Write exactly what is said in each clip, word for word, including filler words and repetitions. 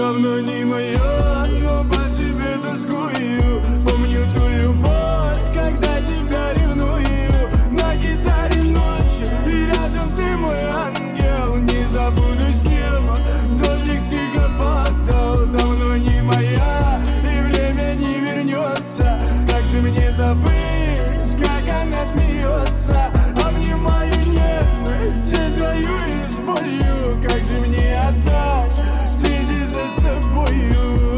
Давно не моё, но по тебе тоскую. Помню ту любовь, когда тебя ревную. На гитаре ночи, и рядом ты мой ангел. Не забуду с неба, дождик тихо падал. Давно не моя, и время не вернется. Как же мне забыть, как она смеется? Обнимаю нежно, тебе даю и с болью. Как же мне отдать, встретиться с тобою?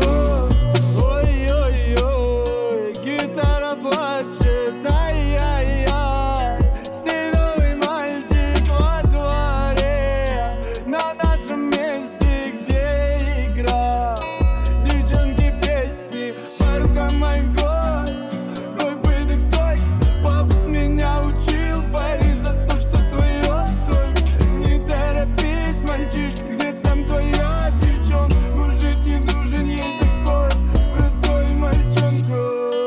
Ой-ой-ой, гитара плачет, ай-яй-яй. Стоит новый мальчик во дворе, на нашем месте, где игра. Девчонки песни, по рукам огонь. Твой выдох стой, папа меня учил. Пари за то, что твое, только не торопись, мальчишка, где там твоя девчонка? Может, не нужен ей такой простой мальчонка.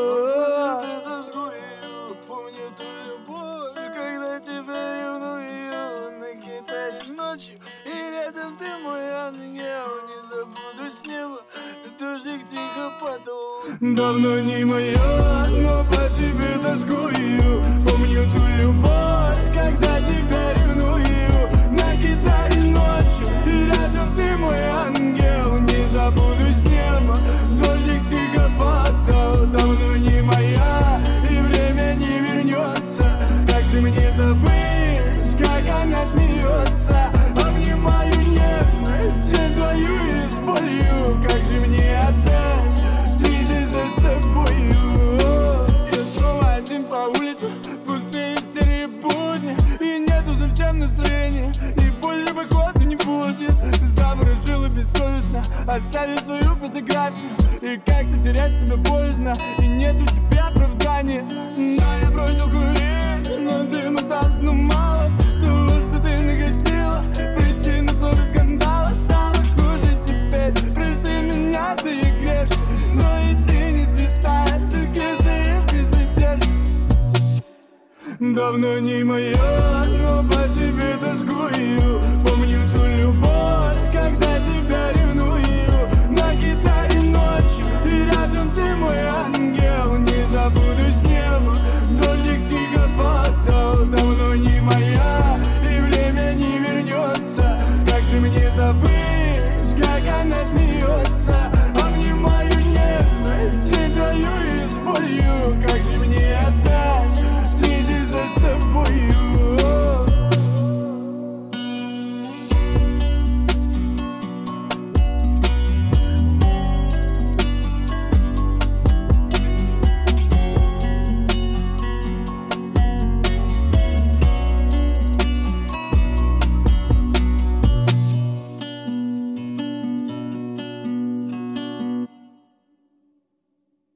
Помню ту любовь, когда тебя ревную. На гитаре ночью, и рядом ты мой ангел. Не забуду с неба, дождик тихо падал. Давно не моё, но по тебе тоскую. Помню ту любовь, когда тебя ревную. На гитаре ночью, и рядом ты мой ангел. Не забуду с неба, дождик тихо падал. Давно не моя, и время не вернется. Как же мне забыть, как она смеется? Обнимаю нежно, тебе даю и с болью. Как же мне отдать, встретиться с тобою? Я снова один по улице, пустые серые будни. И нету совсем настроения, и больше походу не будет. Заворожила бессовестно, оставив свою фотографию. И как-то терять себя боязно, и нет у тебя оправдания. Да, я бросил курить, но дым остался, ну мало того, что ты наготела. Причина ссоры, скандала стала хуже теперь. Прости меня, ты и грешна, но и ты не святая. С другой стоишь без задержки. Давно не моё,